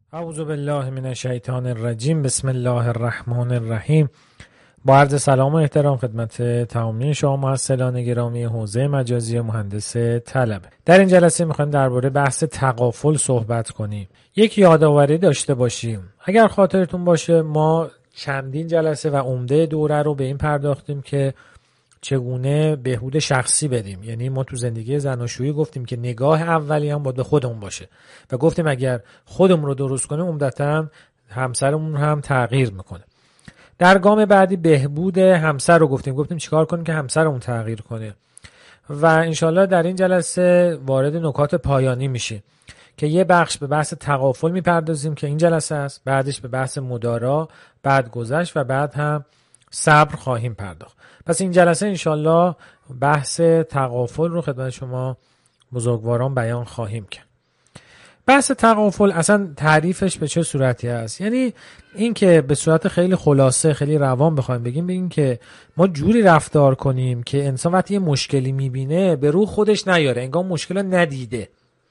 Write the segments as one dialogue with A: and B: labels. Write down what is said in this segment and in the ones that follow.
A: اعوذ بالله من الشیطان الرجیم. بسم الله الرحمن الرحیم. با عرض سلام و احترام خدمت تمامی شما محصلان گرامی حوزه مجازی و مهندس طلبه. در این جلسه میخوایم درباره بحث تغافل صحبت کنیم. یک یادآوری داشته باشیم. اگر خاطرتون باشه ما چندین جلسه و عمده دوره رو به این پرداختیم که چگونه بهبود شخصی بدیم. یعنی ما تو زندگی زناشویی گفتیم که نگاه اولی هم باید به خودمون باشه و گفتیم اگر خودمون رو درست کنیم عمدتاً همسرمون هم تغییر میکنه. در گام بعدی بهبود همسر رو گفتیم چیکار کنیم که همسرمون تغییر کنه و انشالله در این جلسه وارد نکات پایانی میشیم که یه بخش به بحث تغافل میپردازیم که این جلسه است، بعدش به بحث مدارا، بعد گذشت و بعد هم صبر خواهیم پرداخت. پس این جلسه انشالله بحث تغافل رو خدمت شما بزرگواران بیان خواهیم کرد. بحث تغافل اصلا تعریفش به چه صورتی است؟ یعنی این که به صورت خیلی خلاصه خیلی روان بخوایم بگیم که ما جوری رفتار کنیم که انسان وقتی یه مشکلی میبینه به رو خودش نیاره، انگار مشکل رو ندیده.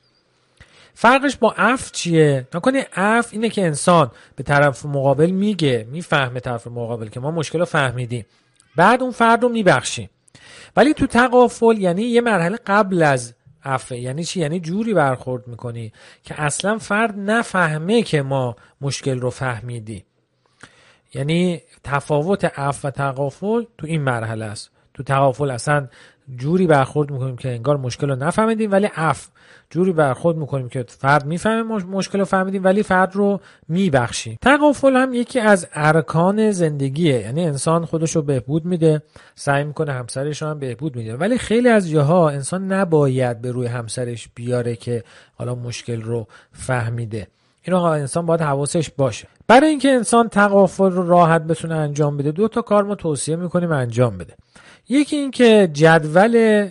A: فرقش با عفو چیه؟ نکنه عفو اینه که انسان به طرف مقابل میفهمه طرف مقابل که ما مشکل رو فهمیدیم، بعد اون فرد رو میبخشیم. ولی تو تغافل یعنی یه مرحله قبل از عفو. یعنی چی؟ یعنی جوری برخورد میکنی که اصلا فرد نفهمه که ما مشکل رو فهمیدی. یعنی تفاوت عفو و تغافل تو این مرحله است. تو تغافل اصلا جوری برخورد میکنیم که انگار مشکل رو نفهمیدیم، ولی عفو جوری برخورد میکنیم که فرد میفهمه مشکل رو فهمیدیم ولی فرد رو میبخشیم. تغافل هم یکی از ارکان زندگیه. یعنی انسان خودش رو بهبود میده، سعی میکنه همسرش رو هم بهبود میده، ولی خیلی از جاها انسان نباید به روی همسرش بیاره که حالا مشکل رو فهمیده. این رو انسان باید حواسش باشه. برای اینکه انسان تغافل رو راحت بتونه انجام بده 2 تا کار ما توصیه میکنیم انجام بده. یکی این که جدول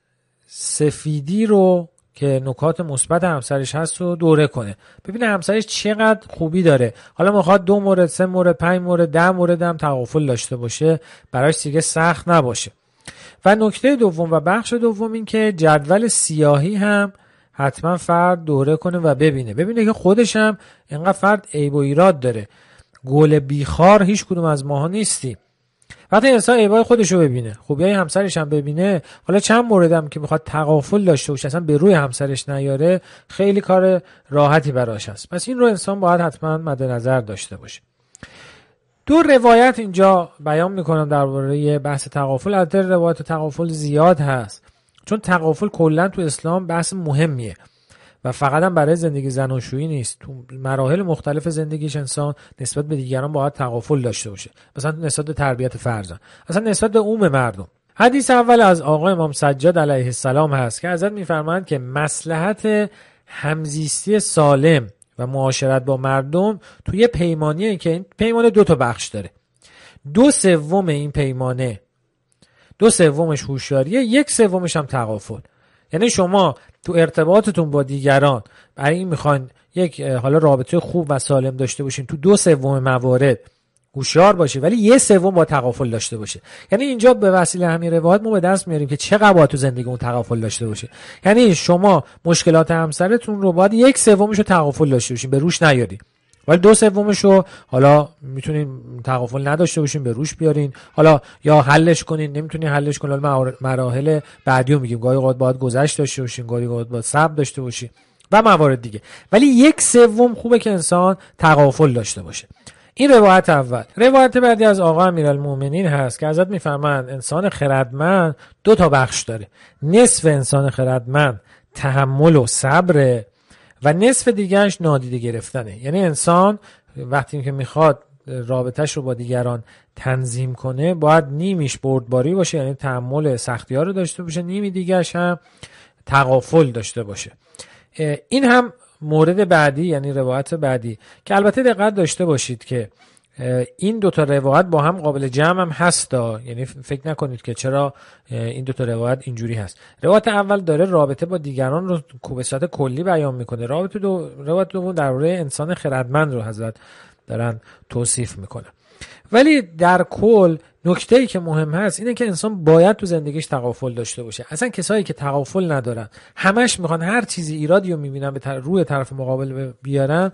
A: سفیدی رو که نکات مثبت همسرش هست رو دوره کنه، ببینه همسرش چقدر خوبی داره. حالا میخواد 2 مورد، 3 مورد، 5 مورد، 10 مورد هم تغافل داشته باشه، براش دیگه سخت نباشه. و نکته دوم و بخش دوم این که جدول سیاهی هم حتما فرد دوره کنه و ببینه که خودش هم اینقدر فرد عیب و ایراد داره. گل بیخار هیچ کدوم از ماها نیستی. وقتی انسان عیبای خودش رو ببینه، خوبیای همسرش هم ببینه، حالا چند موردم که میخواد تغافل داشته باشه اصلا به روی همسرش نیاره، خیلی کار راحتی براش هست. پس این رو انسان باید حتما مد نظر داشته باشه. 2 روایت اینجا بیان میکنم درباره بحث تغافل. البته روایت تغافل زیاد هست، چون تغافل کلا تو اسلام بحث مهمیه و فقط هم برای زندگی زناشویی نیست. تو مراحل مختلف زندگیش انسان نسبت به دیگران باید تغافل داشته باشه، مثلا نسبت به تربیت فرزند، اصلا نسبت به عموم مردم. حدیث اول از آقا امام سجاد علیه السلام هست که حضرت میفرمایند که مصلحت همزیستی سالم و معاشرت با مردم توی پیمانیه که این پیمانه 2 تا بخش داره. 2/3 این پیمانه، 2/3 هوشیاریه، 1/3 هم تغافل. یعنی شما تو ارتباطتون با دیگران برای این میخواین یک حالا رابطه خوب و سالم داشته باشین، تو 2/3 موارد هوشیار باشه، ولی 1/3 با تغافل داشته باشه. یعنی اینجا به وسیله همین روایت ما به دست میاریم که چقدر باید تو زندگی اون تغافل داشته باشه. یعنی شما مشکلات همسرتون رو باید 1/3 رو تغافل داشته باشین، به روش نیاری، ولی 2/3 رو حالا میتونین تغافل نداشته باشین به روش بیارین، حالا یا حلش کنین. نمیتونین حلش کنین، مراحل بعدی رو میگیم، گاهی اوقات باید گذشت داشته باشین، گاهی اوقات باید صبر داشته باشین و موارد دیگه، ولی 1/3 خوبه که انسان تغافل داشته باشه. این روایت اول. روایت بعدی از آقا امیرالمومنین هست که حضرت میفرمایند انسان خردمند 2 تا بخش داره. نصف انسان خردمند تحمل و صبر و نصف دیگرش نادیده گرفتنه. یعنی انسان وقتی که میخواد رابطهش رو با دیگران تنظیم کنه باید نیمیش بردباری باشه، یعنی تحمل سختی‌ها رو داشته باشه، نیمی دیگرش هم تغافل داشته باشه. این هم مورد بعدی، یعنی روایت بعدی که البته دقت داشته باشید که این 2 تا روایت با هم قابل جمع هم هستا. یعنی فکر نکنید که چرا این 2 تا روایت اینجوری هست. روایت اول داره رابطه با دیگران رو به صورت کلی بیان میکنه، روایت دوم درباره انسان خردمند رو حضرت دارن توصیف میکنه. ولی در کل نکته‌ای که مهم هست اینه که انسان باید تو زندگیش تغافل داشته باشه. اصلا کسایی که تغافل ندارن، همش میخوان هر چیزی ایرادی رو میبینن به روی طرف مقابل بیارن،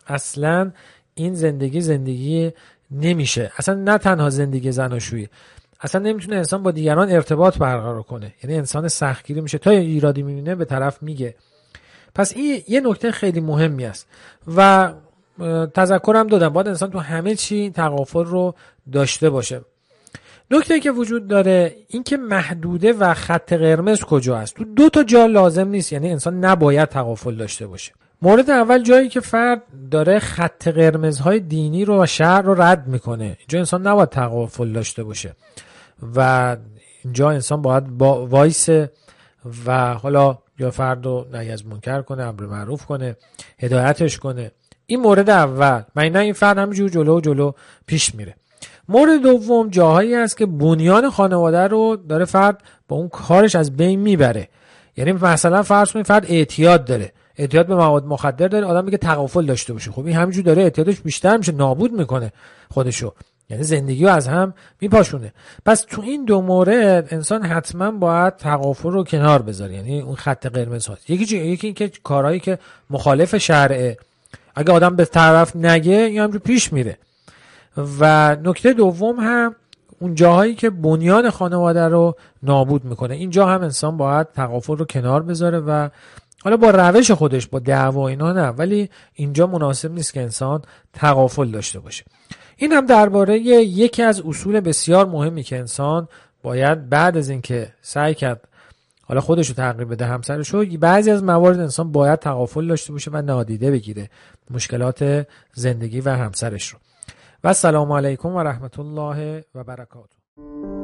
A: اصلا این زندگی نمیشه. اصلا نه تنها زندگی زناشویی، اصلا نمیتونه انسان با دیگران ارتباط برقرار کنه. یعنی انسان سختگیری میشه، تا ایرادی میبینه به طرف میگه. پس این یه نکته خیلی مهمی است و تذکرم دادم باید انسان تو همه چی تغافل رو داشته باشه. نکته که وجود داره این که محدوده و خط قرمز کجا است. تو 2 تا جا لازم نیست، یعنی انسان نباید تغافل داشته باشه. مورد اول جایی که فرد داره خط قرمزهای دینی رو و شرع رو رد میکنه، اینجا انسان نباید تغافل داشته باشه و اینجا انسان باید وایس و حالا یا فرد رو نهی از منکر کنه، امر معروف کنه، هدایتش کنه. این مورد اول. معنی این فرد همینجور جلو پیش میره. مورد دوم جاهایی است که بنیان خانواده رو داره فرد با اون کارش از بین میبره. یعنی مثلا فرض کنید فرد اعتیاد داره، اعتیاد به مواد مخدر داره، آدم میگه تغافل داشته باشه. خب این همینجور داره اعتیادش بیشتر میشه، نابود میکنه خودشو، یعنی زندگیو از هم میپاشونه. پس تو این 2 مورد انسان حتما باید تغافل رو کنار بذاره، یعنی اون خط قرمز هاست. یکی که کارهایی که مخالف شرعه، اگه آدم به طرف نگه این همینجور پیش میره. و نکته دوم هم اون جاهایی که بنیان خانواده رو نابود میکنه، اینجا هم انسان باید تغافل رو کنار بذاره و حالا با روش خودش، با دعوا اینا نه، ولی اینجا مناسب نیست که انسان تغافل داشته باشه. این هم درباره یکی از اصول بسیار مهمی که انسان باید بعد از اینکه سعی کرد حالا خودش رو تغییر بده، همسرش رو، بعضی از موارد انسان باید تغافل داشته باشه و نادیده بگیره مشکلات زندگی و همسرش رو. و السلام علیکم و رحمت الله و برکاته.